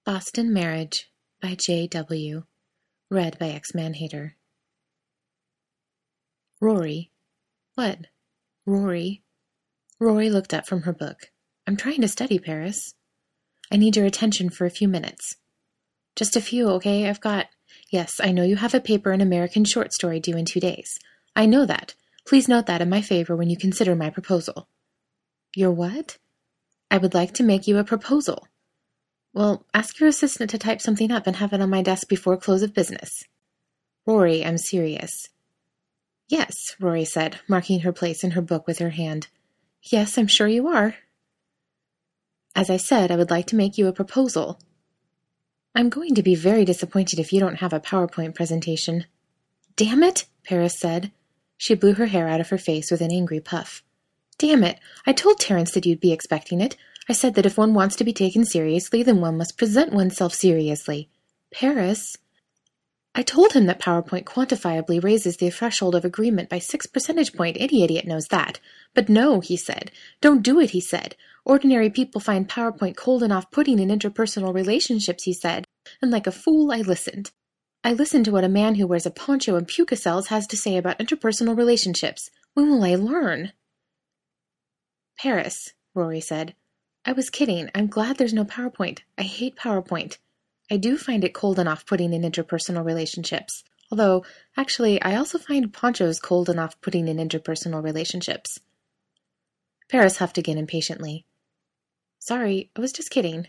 Boston Marriage by J.W. Read by X-Man-Hater. Rory. What? Rory? Rory looked up from her book. I'm trying to study, Paris. I need your attention for a few minutes. Just a few, okay? Yes, I know you have a paper in American short story due in 2 days. I know that. Please note that in my favor when you consider my proposal. Your what? I would like to make you a proposal. Well, ask your assistant to type something up and have it on my desk before close of business. Rory, I'm serious. Yes, Rory said, marking her place in her book with her hand. Yes, I'm sure you are. As I said, I would like to make you a proposal. I'm going to be very disappointed if you don't have a PowerPoint presentation. Damn it, Paris said. She blew her hair out of her face with an angry puff. Damn it, I told Terence that you'd be expecting it. I said that if one wants to be taken seriously, then one must present oneself seriously. Paris. I told him that PowerPoint quantifiably raises the threshold of agreement by 6 percentage points. Any idiot knows that. But no, he said. Don't do it, he said. Ordinary people find PowerPoint cold and off-putting in interpersonal relationships, he said. And like a fool, I listened. I listened to what a man who wears a poncho and puka cells has to say about interpersonal relationships. When will I learn? Paris, Rory said. I was kidding. I'm glad there's no PowerPoint. I hate PowerPoint. I do find it cold and off-putting in interpersonal relationships. Although, actually, I also find ponchos cold and off-putting in interpersonal relationships. Paris huffed again impatiently. Sorry, I was just kidding.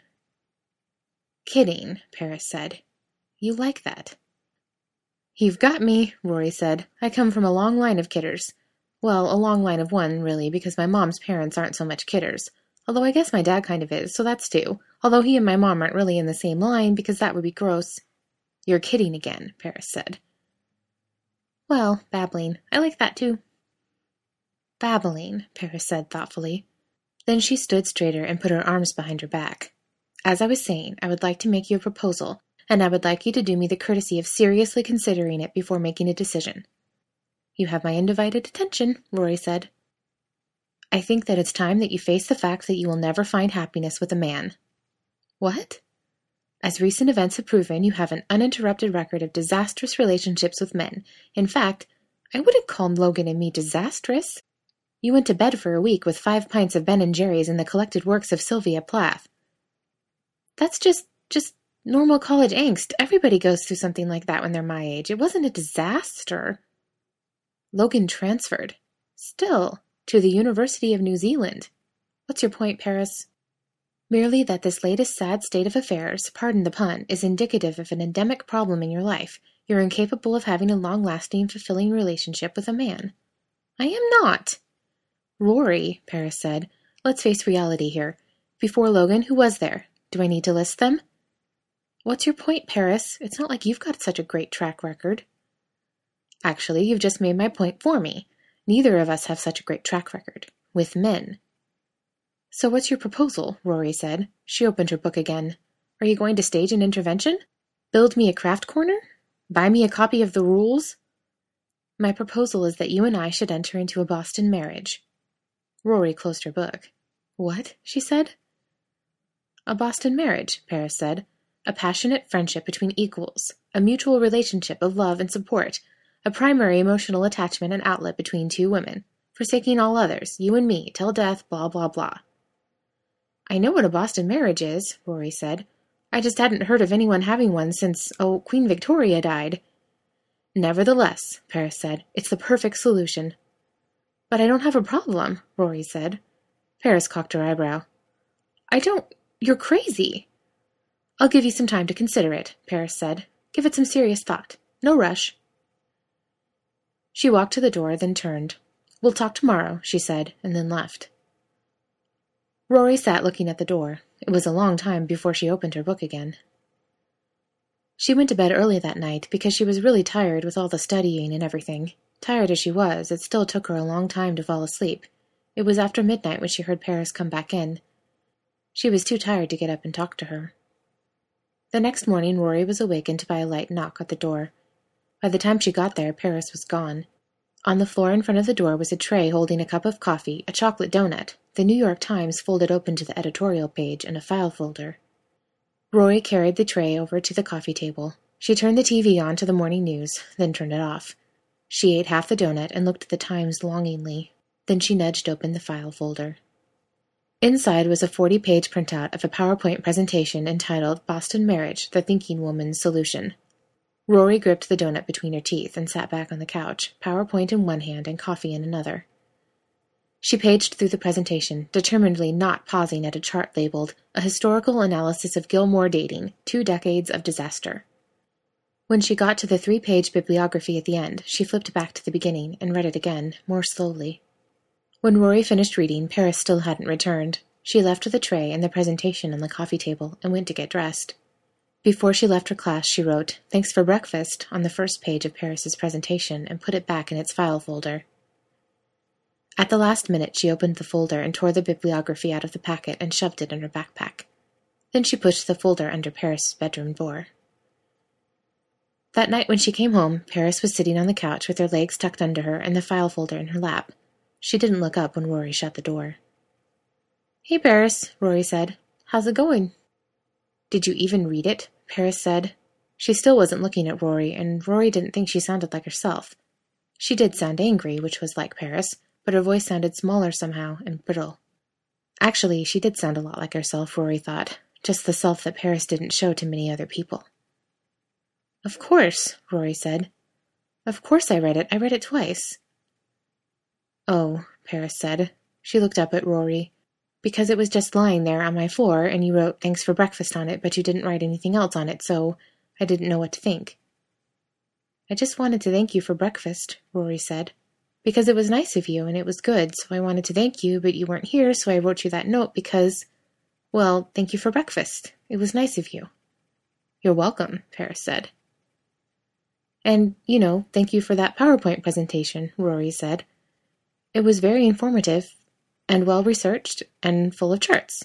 Kidding, Paris said. You like that. You've got me, Rory said. I come from a long line of kidders. Well, a long line of one, really, because my mom's parents aren't so much kidders. Although I guess my dad kind of is, so that's two. Although he and my mom aren't really in the same line, because that would be gross. You're kidding again, Paris said. Well, babbling. I like that too. Babbling, Paris said thoughtfully. Then she stood straighter and put her arms behind her back. As I was saying, I would like to make you a proposal, and I would like you to do me the courtesy of seriously considering it before making a decision. You have my undivided attention, Rory said. I think that it's time that you face the fact that you will never find happiness with a man. What? As recent events have proven, you have an uninterrupted record of disastrous relationships with men. In fact, I wouldn't call Logan and me disastrous. You went to bed for a week with 5 pints of Ben & Jerry's and the collected works of Sylvia Plath. That's just normal college angst. Everybody goes through something like that when they're my age. It wasn't a disaster. Logan transferred. Still. To the University of New Zealand. What's your point, Paris? Merely that this latest sad state of affairs, pardon the pun, is indicative of an endemic problem in your life. You're incapable of having a long-lasting, fulfilling relationship with a man. I am not. Rory, Paris said, let's face reality here. Before Logan, who was there? Do I need to list them? What's your point, Paris? It's not like you've got such a great track record. Actually, you've just made my point for me. Neither of us have such a great track record. With men. So what's your proposal? Rory said. She opened her book again. Are you going to stage an intervention? Build me a craft corner? Buy me a copy of the rules? My proposal is that you and I should enter into a Boston marriage. Rory closed her book. What? She said. A Boston marriage, Paris said. A passionate friendship between equals. A mutual relationship of love and support. A primary emotional attachment and outlet between two women, forsaking all others, you and me, till death, blah, blah, blah. I know what a Boston marriage is, Rory said. I just hadn't heard of anyone having one since, Queen Victoria died. Nevertheless, Paris said, it's the perfect solution. But I don't have a problem, Rory said. Paris cocked her eyebrow. You're crazy. I'll give you some time to consider it, Paris said. Give it some serious thought. No rush. She walked to the door, then turned. We'll talk tomorrow, she said, and then left. Rory sat looking at the door. It was a long time before she opened her book again. She went to bed early that night because she was really tired with all the studying and everything. Tired as she was, it still took her a long time to fall asleep. It was after midnight when she heard Paris come back in. She was too tired to get up and talk to her. The next morning, Rory was awakened by a light knock at the door. By the time she got there, Paris was gone. On the floor in front of the door was a tray holding a cup of coffee, a chocolate donut, the New York Times folded open to the editorial page, and a file folder. Rory carried the tray over to the coffee table. She turned the TV on to the morning news, then turned it off. She ate half the donut and looked at the Times longingly. Then she nudged open the file folder. Inside was a 40-page printout of a PowerPoint presentation entitled Boston Marriage, the Thinking Woman's Solution. Rory gripped the donut between her teeth and sat back on the couch, PowerPoint in one hand and coffee in another. She paged through the presentation, determinedly not pausing at a chart labeled, A Historical Analysis of Gilmore Dating, 2 Decades of Disaster. When she got to the 3-page bibliography at the end, she flipped back to the beginning and read it again, more slowly. When Rory finished reading, Paris still hadn't returned. She left the tray and the presentation on the coffee table and went to get dressed. Before she left her class, she wrote, "Thanks for breakfast," on the first page of Paris's presentation and put it back in its file folder. At the last minute, she opened the folder and tore the bibliography out of the packet and shoved it in her backpack. Then she pushed the folder under Paris's bedroom door. That night when she came home, Paris was sitting on the couch with her legs tucked under her and the file folder in her lap. She didn't look up when Rory shut the door. "Hey, Paris," Rory said. "How's it going?" "Did you even read it?" Paris said. She still wasn't looking at Rory, and Rory didn't think she sounded like herself. She did sound angry, which was like Paris, but her voice sounded smaller somehow and brittle. Actually, she did sound a lot like herself, Rory thought, just the self that Paris didn't show to many other people. "Of course," Rory said. "Of course I read it. I read it twice." "Oh," Paris said. She looked up at Rory. "Because it was just lying there on my floor, and you wrote thanks for breakfast on it, but you didn't write anything else on it, so I didn't know what to think." "I just wanted to thank you for breakfast," Rory said. "Because it was nice of you, and it was good, so I wanted to thank you, but you weren't here, so I wrote you that note because, well, thank you for breakfast. It was nice of you." "You're welcome," Paris said. "And, thank you for that PowerPoint presentation," Rory said. "It was very informative, and well-researched, and full of charts.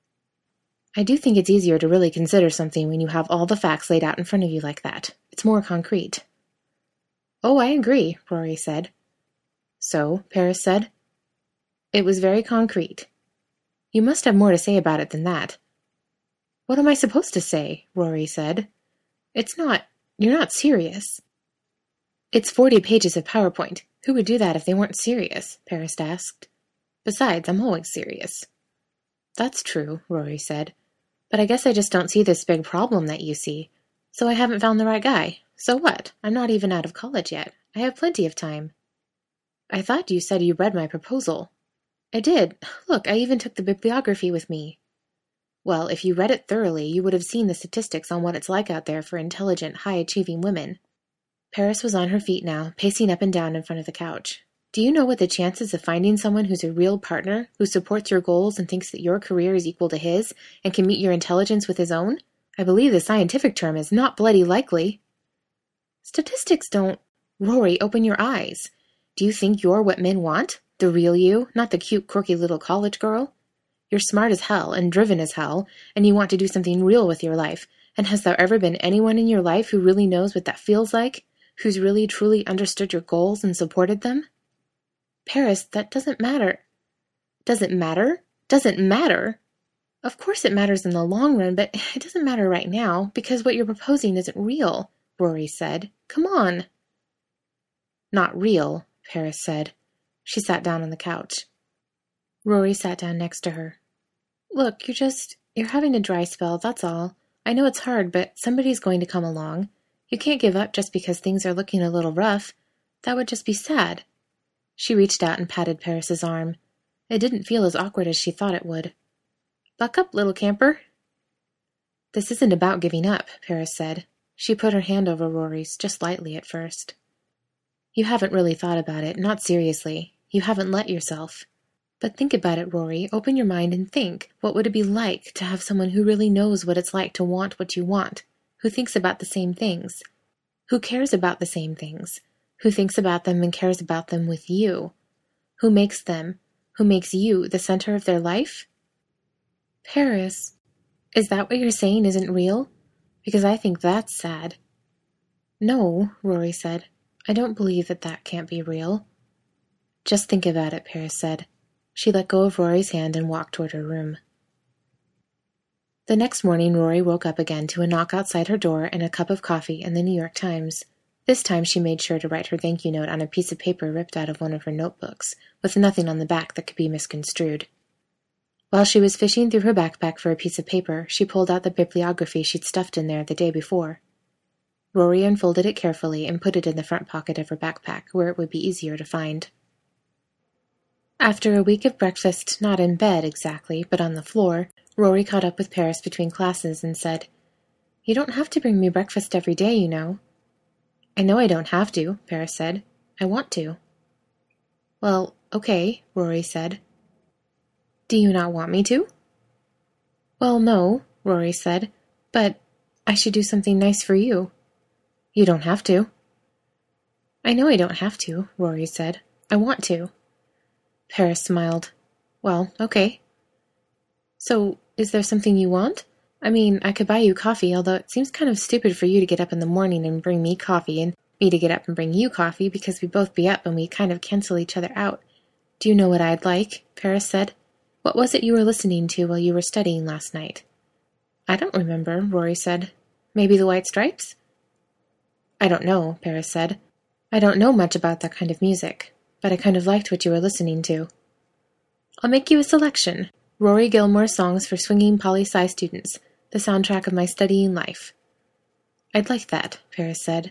I do think it's easier to really consider something when you have all the facts laid out in front of you like that. It's more concrete." "Oh, I agree," Rory said. "So," Paris said. "It was very concrete. You must have more to say about it than that." "What am I supposed to say?" Rory said. You're not serious." "It's 40 pages of PowerPoint. Who would do that if they weren't serious?" Paris asked. "Besides, I'm always serious." "That's true," Rory said. "But I guess I just don't see this big problem that you see. So I haven't found the right guy. So what? I'm not even out of college yet. I have plenty of time." "I thought you said you read my proposal." "I did. Look, I even took the bibliography with me." "Well, if you read it thoroughly, you would have seen the statistics on what it's like out there for intelligent, high-achieving women." Paris was on her feet now, pacing up and down in front of the couch. "Do you know what the chances of finding someone who's a real partner, who supports your goals and thinks that your career is equal to his, and can meet your intelligence with his own? I believe the scientific term is not bloody likely." "Statistics don't—" "Rory, open your eyes. Do you think you're what men want? The real you, not the cute, quirky little college girl? You're smart as hell and driven as hell, and you want to do something real with your life. And has there ever been anyone in your life who really knows what that feels like? Who's really, truly understood your goals and supported them?" "Paris, that doesn't matter." "Doesn't matter? Doesn't matter? Of course it matters in the long run, but it doesn't matter right now, because what you're proposing isn't real," Rory said. "Come on." "Not real," Paris said. She sat down on the couch. Rory sat down next to her. "Look, you're having a dry spell, that's all. I know it's hard, but somebody's going to come along. You can't give up just because things are looking a little rough. That would just be sad." She reached out and patted Paris's arm. It didn't feel as awkward as she thought it would. "Buck up, little camper." "This isn't about giving up," Paris said. She put her hand over Rory's, just lightly at first. "You haven't really thought about it, not seriously. You haven't let yourself. But think about it, Rory. Open your mind and think. What would it be like to have someone who really knows what it's like to want what you want, who thinks about the same things, who cares about the same things, who thinks about them and cares about them with you, who makes you the center of their life?" "Paris, is that what you're saying isn't real? Because I think that's sad." "No," Rory said. "I don't believe that can't be real." "Just think about it," Paris said. She let go of Rory's hand and walked toward her room. The next morning Rory woke up again to a knock outside her door and a cup of coffee and the New York Times. This time she made sure to write her thank you note on a piece of paper ripped out of one of her notebooks, with nothing on the back that could be misconstrued. While she was fishing through her backpack for a piece of paper, she pulled out the bibliography she'd stuffed in there the day before. Rory unfolded it carefully and put it in the front pocket of her backpack, where it would be easier to find. After a week of breakfast, not in bed exactly, but on the floor, Rory caught up with Paris between classes and said, "You don't have to bring me breakfast every day, you know." "I know I don't have to," Paris said. "I want to." "Well, okay," Rory said. "Do you not want me to?" "Well, no," Rory said, "but I should do something nice for you." "You don't have to." "I know I don't have to," Rory said. "I want to." Paris smiled. "Well, okay." "So, is there something you want? I mean, I could buy you coffee, although it seems kind of stupid for you to get up in the morning and bring me coffee, and me to get up and bring you coffee, because we'd both be up and we kind of cancel each other out. Do you know what I'd like?" Paris said. "What was it you were listening to while you were studying last night?" "I don't remember," Rory said. "Maybe the White Stripes?" "I don't know," Paris said. "I don't know much about that kind of music, but I kind of liked what you were listening to." "I'll make you a selection. Rory Gilmore songs for swinging poli-sci students, the soundtrack of my studying life." "I'd like that," Paris said.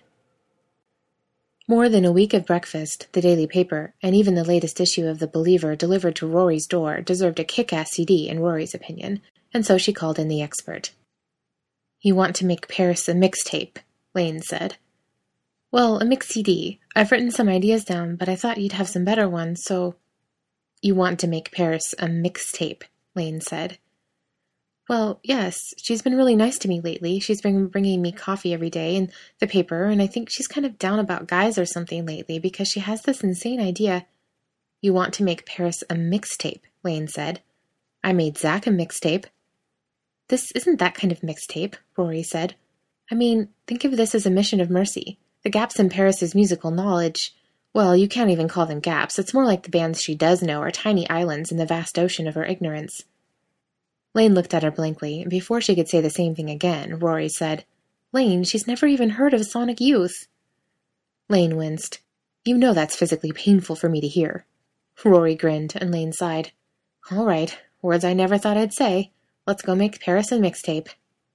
More than a week of breakfast, the daily paper, and even the latest issue of The Believer delivered to Rory's door deserved a kick-ass CD in Rory's opinion, and so she called in the expert. "You want to make Paris a mixtape," Lane said. "Well, a mix CD. I've written some ideas down, but I thought you'd have some better ones, so—" "You want to make Paris a mixtape," Lane said. "Well, yes, she's been really nice to me lately. She's been bringing me coffee every day and the paper, and I think she's kind of down about guys or something lately because she has this insane idea." "You want to make Paris a mixtape," Lane said. "I made Zach a mixtape." "This isn't that kind of mixtape," Rory said. "I mean, think of this as a mission of mercy. The gaps in Paris's musical knowledge— well, you can't even call them gaps. It's more like the bands she does know are tiny islands in the vast ocean of her ignorance." Lane looked at her blankly, and before she could say the same thing again, Rory said, "Lane, she's never even heard of Sonic Youth." Lane winced. "You know that's physically painful for me to hear." Rory grinned, and Lane sighed. "All right, words I never thought I'd say. Let's go make Paris a mixtape."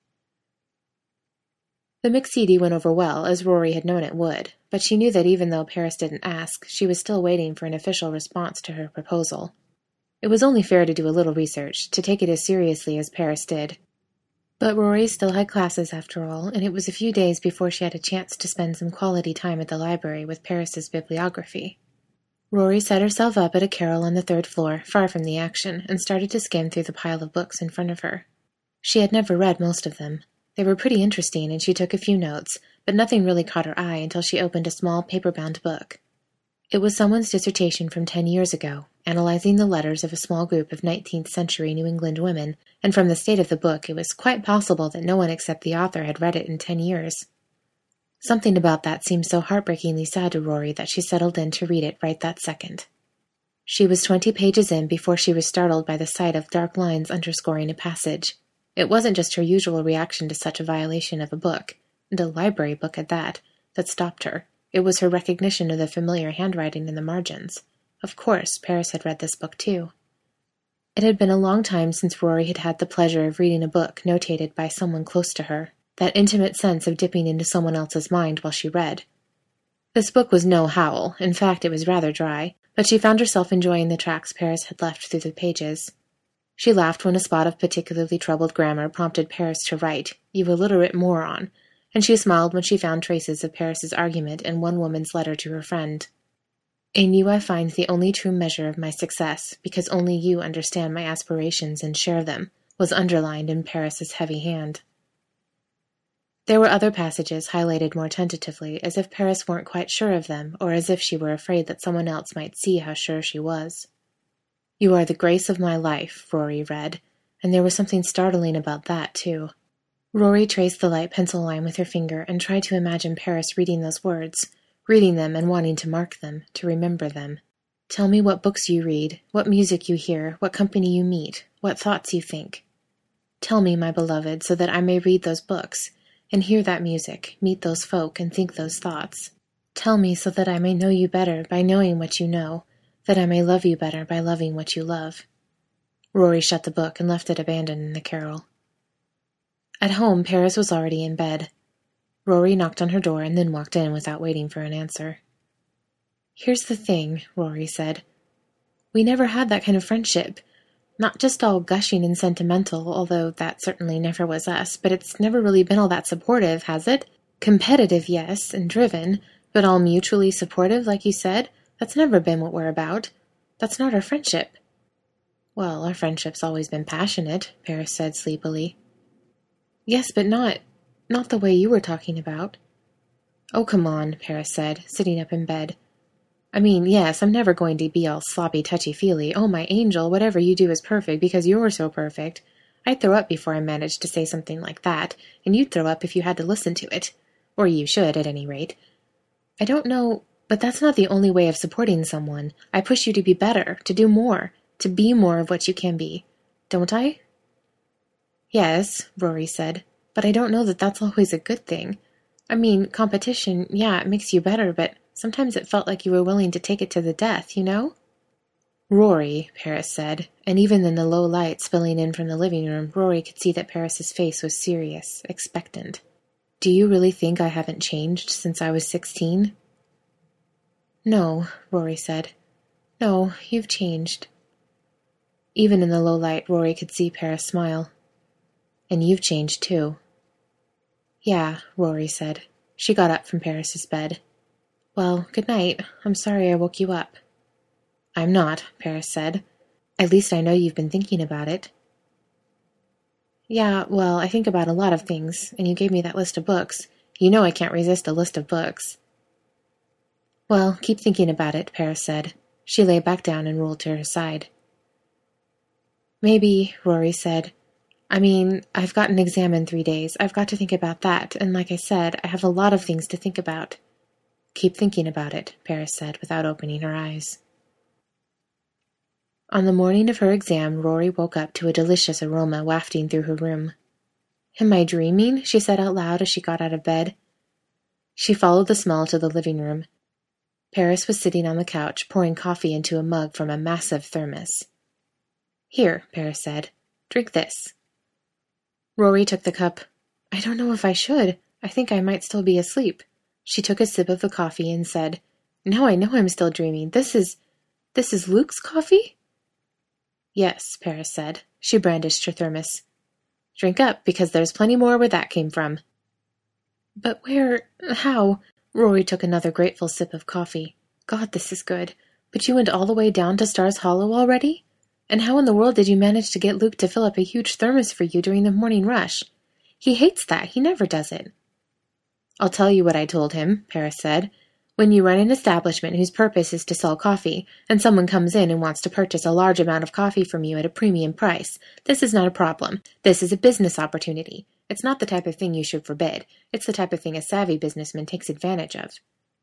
The mix CD went over well, as Rory had known it would, but she knew that even though Paris didn't ask, she was still waiting for an official response to her proposal. It was only fair to do a little research, to take it as seriously as Paris did. But Rory still had classes after all, and it was a few days before she had a chance to spend some quality time at the library with Paris's bibliography. Rory set herself up at a carrel on the third floor, far from the action, and started to skim through the pile of books in front of her. She had never read most of them. They were pretty interesting, and she took a few notes, but nothing really caught her eye until she opened a small paper-bound book. It was someone's dissertation from 10 years ago, analyzing the letters of a small group of 19th-century New England women, and from the state of the book it was quite possible that no one except the author had read it in 10 years. Something about that seemed so heartbreakingly sad to Rory that she settled in to read it right that second. She was 20 pages in before she was startled by the sight of dark lines underscoring a passage. It wasn't just her usual reaction to such a violation of a book, and a library book at that stopped her. It was her recognition of the familiar handwriting in the margins. Of course, Paris had read this book too. It had been a long time since Rory had had the pleasure of reading a book notated by someone close to her, that intimate sense of dipping into someone else's mind while she read. This book was no Howl. In fact, it was rather dry, but she found herself enjoying the tracks Paris had left through the pages. She laughed when a spot of particularly troubled grammar prompted Paris to write, "You illiterate moron," and she smiled when she found traces of Paris's argument in one woman's letter to her friend. "In you I find the only true measure of my success, because only you understand my aspirations and share them," was underlined in Paris's heavy hand. There were other passages highlighted more tentatively, as if Paris weren't quite sure of them, or as if she were afraid that someone else might see how sure she was. "You are the grace of my life," Rory read, and there was something startling about that, too. Rory traced the light pencil line with her finger and tried to imagine Paris reading those words, reading them and wanting to mark them, to remember them. "Tell me what books you read, what music you hear, what company you meet, what thoughts you think." Tell me, my beloved, so that I may read those books, and hear that music, meet those folk, and think those thoughts. Tell me so that I may know you better by knowing what you know, that I may love you better by loving what you love. Rory shut the book and left it abandoned in the carrel. At home, Paris was already in bed. Rory knocked on her door and then walked in without waiting for an answer. Here's the thing, Rory said. We never had that kind of friendship. Not just all gushing and sentimental, although that certainly never was us, but it's never really been all that supportive, has it? Competitive, yes, and driven, but all mutually supportive, like you said? That's never been what we're about. That's not our friendship. Well, our friendship's always been passionate, Paris said sleepily. Yes, but not the way you were talking about. Oh, come on, Paris said, sitting up in bed. I mean, yes, I'm never going to be all sloppy touchy-feely. Oh, my angel, whatever you do is perfect because you're so perfect. I'd throw up before I managed to say something like that, and you'd throw up if you had to listen to it. Or you should, at any rate. I don't know, but that's not the only way of supporting someone. I push you to be better, to do more, to be more of what you can be. Don't I? Yes, Rory said, but I don't know that that's always a good thing. I mean, competition, yeah, it makes you better, but sometimes it felt like you were willing to take it to the death, you know? Rory, Paris said, and even in the low light spilling in from the living room, Rory could see that Paris's face was serious, expectant. Do you really think I haven't changed since I was 16? No, Rory said. No, you've changed. Even in the low light, Rory could see Paris smile. And you've changed, too. Yeah, Rory said. She got up from Paris's bed. Well, good night. I'm sorry I woke you up. I'm not, Paris said. At least I know you've been thinking about it. Yeah, well, I think about a lot of things, and you gave me that list of books. You know I can't resist a list of books. Well, keep thinking about it, Paris said. She lay back down and rolled to her side. Maybe, Rory said. I mean, I've got an exam in 3 days. I've got to think about that, and like I said, I have a lot of things to think about. Keep thinking about it, Paris said, without opening her eyes. On the morning of her exam, Rory woke up to a delicious aroma wafting through her room. Am I dreaming? She said out loud as she got out of bed. She followed the smell to the living room. Paris was sitting on the couch, pouring coffee into a mug from a massive thermos. Here, Paris said. Drink this. Rory took the cup. I don't know if I should. I think I might still be asleep. She took a sip of the coffee and said, Now I know I'm still dreaming. This is Luke's coffee? Yes, Paris said. She brandished her thermos. Drink up, because there's plenty more where that came from. But how? Rory took another grateful sip of coffee. God, this is good. But you went all the way down to Stars Hollow already? And how in the world did you manage to get Luke to fill up a huge thermos for you during the morning rush? He hates that. He never does it. I'll tell you what I told him, Paris said. When you run an establishment whose purpose is to sell coffee, and someone comes in and wants to purchase a large amount of coffee from you at a premium price, this is not a problem. This is a business opportunity. It's not the type of thing you should forbid. It's the type of thing a savvy businessman takes advantage of.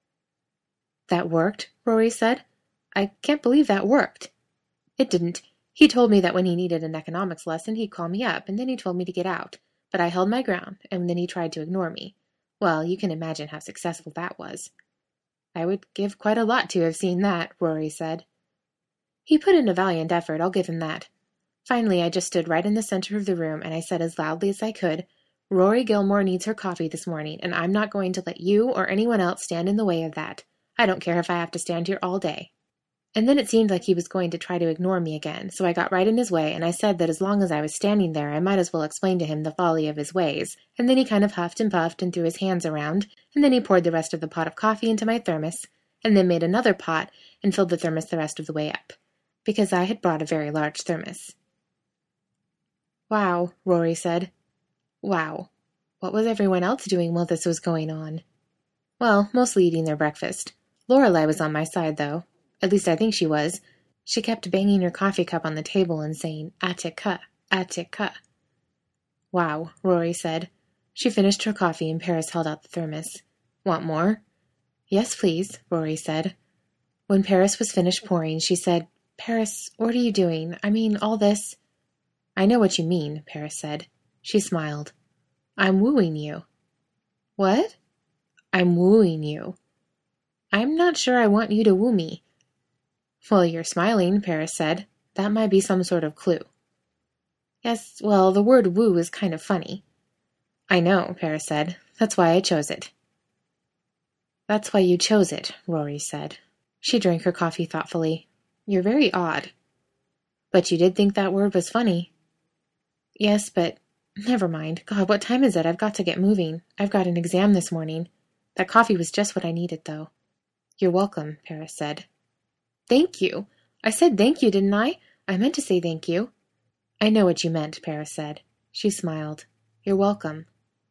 That worked, Rory said. I can't believe that worked. It didn't. He told me that when he needed an economics lesson, he'd call me up, and then he told me to get out. But I held my ground, and then he tried to ignore me. Well, you can imagine how successful that was. I would give quite a lot to have seen that, Rory said. He put in a valiant effort, I'll give him that. Finally, I just stood right in the center of the room, and I said as loudly as I could, Rory Gilmore needs her coffee this morning, and I'm not going to let you or anyone else stand in the way of that. I don't care if I have to stand here all day. And then it seemed like he was going to try to ignore me again, so I got right in his way, and I said that as long as I was standing there, I might as well explain to him the folly of his ways. And then he kind of huffed and puffed and threw his hands around, and then he poured the rest of the pot of coffee into my thermos, and then made another pot and filled the thermos the rest of the way up, because I had brought a very large thermos. Wow, Rory said. Wow. What was everyone else doing while this was going on? Well, mostly eating their breakfast. Lorelei was on my side, though. At least I think she was. She kept banging her coffee cup on the table and saying, Attica, Attica. Wow, Rory said. She finished her coffee and Paris held out the thermos. Want more? Yes, please, Rory said. When Paris was finished pouring, she said, Paris, what are you doing? I mean, all this. I know what you mean, Paris said. She smiled. I'm wooing you. What? I'm wooing you. I'm not sure I want you to woo me. Well, you're smiling, Paris said. That might be some sort of clue. Yes, well, the word woo is kind of funny. I know, Paris said. That's why I chose it. That's why you chose it, Rory said. She drank her coffee thoughtfully. You're very odd. But you did think that word was funny. Yes, but never mind. God, what time is it? I've got to get moving. I've got an exam this morning. That coffee was just what I needed, though. You're welcome, Paris said. Thank you. I said thank you, didn't I? I meant to say thank you. I know what you meant, Paris said. She smiled. You're welcome.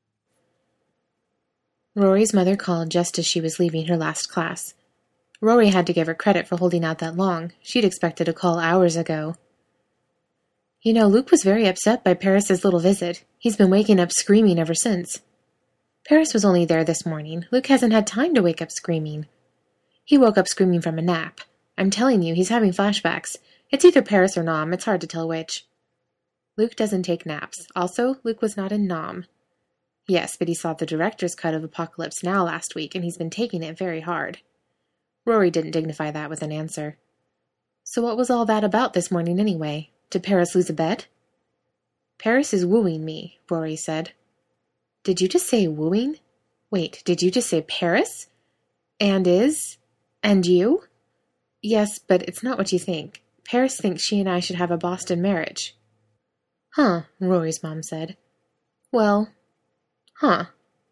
Rory's mother called just as she was leaving her last class. Rory had to give her credit for holding out that long. She'd expected a call hours ago. You know, Luke was very upset by Paris's little visit. He's been waking up screaming ever since. Paris was only there this morning. Luke hasn't had time to wake up screaming. He woke up screaming from a nap. I'm telling you, he's having flashbacks. It's either Paris or Nom. It's hard to tell which. Luke doesn't take naps. Also, Luke was not in Nom. Yes, but he saw the director's cut of Apocalypse Now last week, and he's been taking it very hard. Rory didn't dignify that with an answer. So what was all that about this morning anyway? Did Paris lose a bet? Paris is wooing me, Rory said. Did you just say wooing? Wait, did you just say Paris? And is? And you? Yes, but it's not what you think. Paris thinks she and I should have a Boston marriage. Huh, Rory's mom said. Well, huh.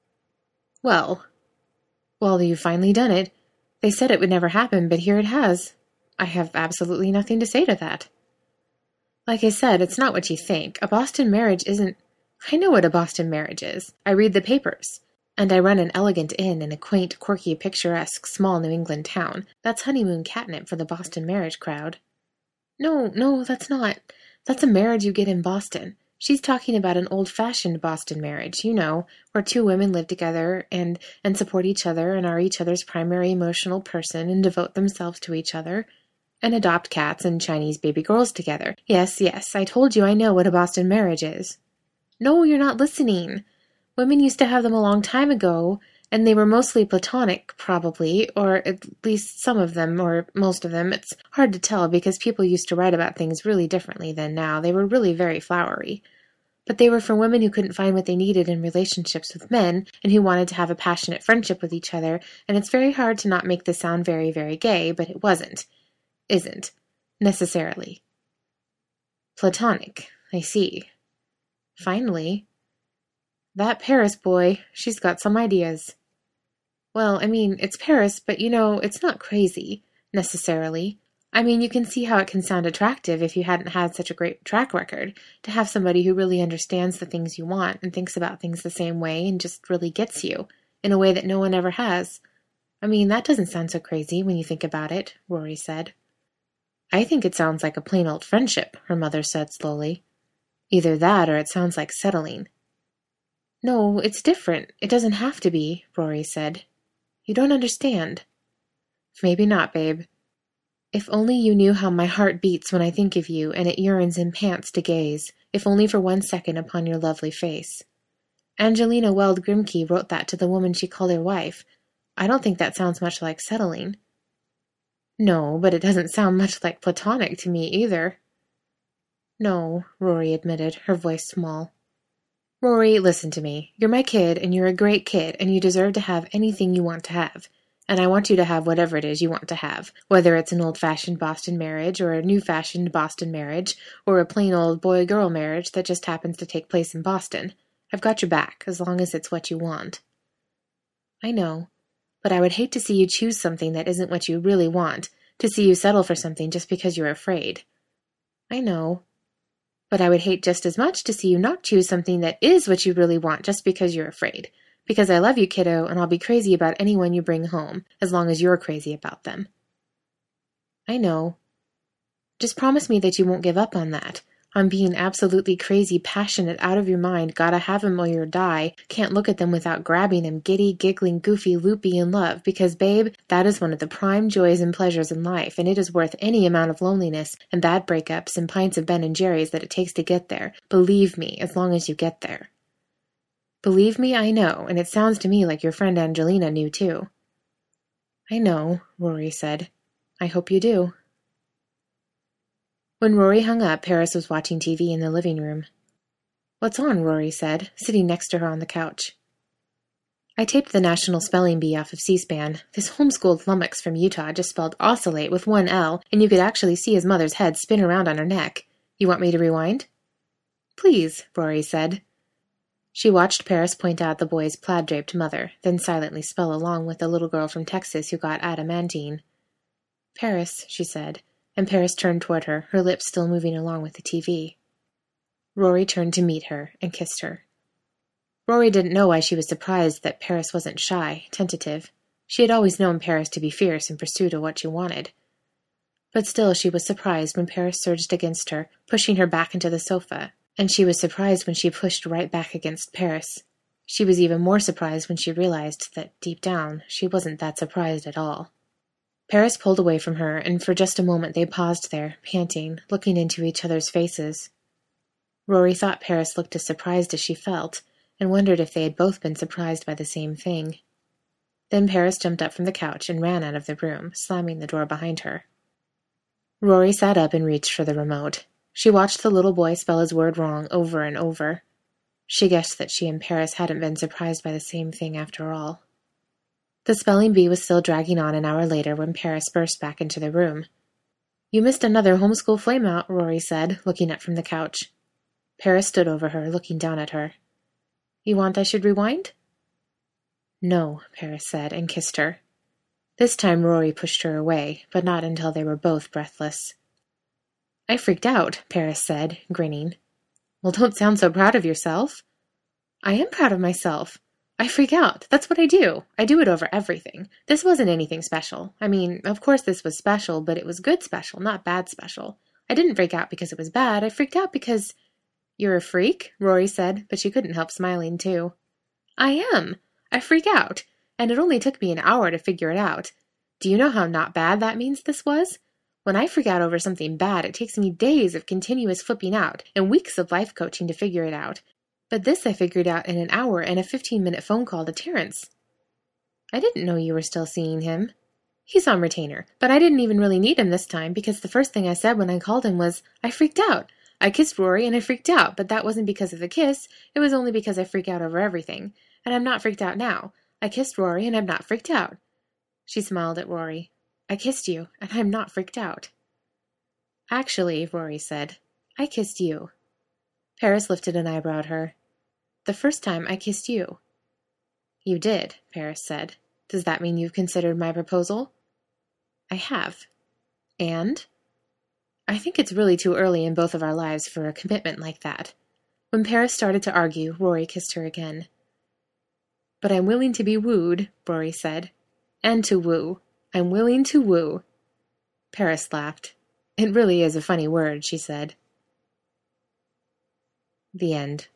Well, you've finally done it. They said it would never happen, but here it has. I have absolutely nothing to say to that. Like I said, it's not what you think. A Boston marriage isn't... I know what a Boston marriage is. I read the papers. And I run an elegant inn in a quaint, quirky, picturesque, small New England town. That's honeymoon catnip for the Boston marriage crowd. No, that's not. That's a marriage you get in Boston. She's talking about an old-fashioned Boston marriage, you know, where two women live together and support each other and are each other's primary emotional person and devote themselves to each other and adopt cats and Chinese baby girls together. Yes, I told you I know what a Boston marriage is. No, you're not listening. Women used to have them a long time ago, and they were mostly platonic, probably, or at least some of them, or most of them. It's hard to tell because people used to write about things really differently than now. They were really very flowery. But they were for women who couldn't find what they needed in relationships with men, and who wanted to have a passionate friendship with each other, and it's very hard to not make this sound very, very gay, but it wasn't. Isn't. Necessarily. Platonic. I see. Finally. That Paris boy, she's got some ideas. Well, I mean, it's Paris, but you know, it's not crazy, necessarily. I mean, you can see how it can sound attractive if you hadn't had such a great track record, to have somebody who really understands the things you want and thinks about things the same way and just really gets you, in a way that no one ever has. I mean, that doesn't sound so crazy when you think about it, Rory said. I think it sounds like a plain old friendship, her mother said slowly. Either that or it sounds like settling. No, it's different. It doesn't have to be, Rory said. You don't understand. Maybe not, babe. If only you knew how my heart beats when I think of you and it yearns and pants to gaze, if only for 1 second upon your lovely face. Angelina Weld Grimke wrote that to the woman she called her wife. I don't think that sounds much like settling. No, but it doesn't sound much like platonic to me either. No, Rory admitted, her voice small. Rory, listen to me. You're my kid, and you're a great kid, and you deserve to have anything you want to have. And I want you to have whatever it is you want to have, whether it's an old-fashioned Boston marriage, or a new-fashioned Boston marriage, or a plain old boy-girl marriage that just happens to take place in Boston. I've got your back, as long as it's what you want. I know, but I would hate to see you choose something that isn't what you really want, to see you settle for something just because you're afraid. I know. But I would hate just as much to see you not choose something that is what you really want just because you're afraid. Because I love you, kiddo, and I'll be crazy about anyone you bring home, as long as you're crazy about them. I know. Just promise me that you won't give up on that. On being absolutely crazy, passionate, out of your mind, gotta have him or you'll die, can't look at them without grabbing them, giddy, giggling, goofy, loopy in love, because, babe, that is one of the prime joys and pleasures in life, and it is worth any amount of loneliness and bad breakups and pints of Ben and Jerry's that it takes to get there. Believe me, as long as you get there. Believe me, I know, and it sounds to me like your friend Angelina knew too. I know, Rory said. I hope you do. When Rory hung up, Paris was watching TV in the living room. What's on? Rory said, sitting next to her on the couch. I taped the National Spelling Bee off of C-SPAN. This homeschooled lummox from Utah just spelled oscillate with one L, and you could actually see his mother's head spin around on her neck. You want me to rewind? Please, Rory said. She watched Paris point out the boy's plaid-draped mother, then silently spell along with the little girl from Texas who got adamantine. Paris, she said, and Paris turned toward her, her lips still moving along with the TV. Rory turned to meet her and kissed her. Rory didn't know why she was surprised that Paris wasn't shy, tentative. She had always known Paris to be fierce in pursuit of what she wanted. But still she was surprised when Paris surged against her, pushing her back into the sofa, and she was surprised when she pushed right back against Paris. She was even more surprised when she realized that, deep down, she wasn't that surprised at all. Paris pulled away from her, and for just a moment they paused there, panting, looking into each other's faces. Rory thought Paris looked as surprised as she felt, and wondered if they had both been surprised by the same thing. Then Paris jumped up from the couch and ran out of the room, slamming the door behind her. Rory sat up and reached for the remote. She watched the little boy spell his word wrong over and over. She guessed that she and Paris hadn't been surprised by the same thing after all. The spelling bee was still dragging on an hour later when Paris burst back into the room. You missed another homeschool flameout, Rory said, looking up from the couch. Paris stood over her, looking down at her. You want I should rewind? No, Paris said, and kissed her. This time Rory pushed her away, but not until they were both breathless. I freaked out, Paris said, grinning. Well, don't sound so proud of yourself. I am proud of myself. I freak out. That's what I do. I do it over everything. This wasn't anything special. I mean, of course this was special, but it was good special, not bad special. I didn't freak out because it was bad. I freaked out because... You're a freak, Rory said, but she couldn't help smiling too. I am. I freak out. And it only took me an hour to figure it out. Do you know how not bad that means this was? When I freak out over something bad, it takes me days of continuous flipping out and weeks of life coaching to figure it out. But this I figured out in an hour and a 15-minute phone call to Terrence. I didn't know you were still seeing him. He's on retainer, but I didn't even really need him this time because the first thing I said when I called him was, I freaked out. I kissed Rory and I freaked out, but that wasn't because of the kiss. It was only because I freak out over everything. And I'm not freaked out now. I kissed Rory and I'm not freaked out. She smiled at Rory. I kissed you, and I'm not freaked out. Actually, Rory said, I kissed you. Paris lifted an eyebrow at her. The first time I kissed you. You did, Paris said. Does that mean you've considered my proposal? I have. And? I think it's really too early in both of our lives for a commitment like that. When Paris started to argue, Rory kissed her again. But I'm willing to be wooed, Rory said. And to woo. I'm willing to woo. Paris laughed. It really is a funny word, she said. The end.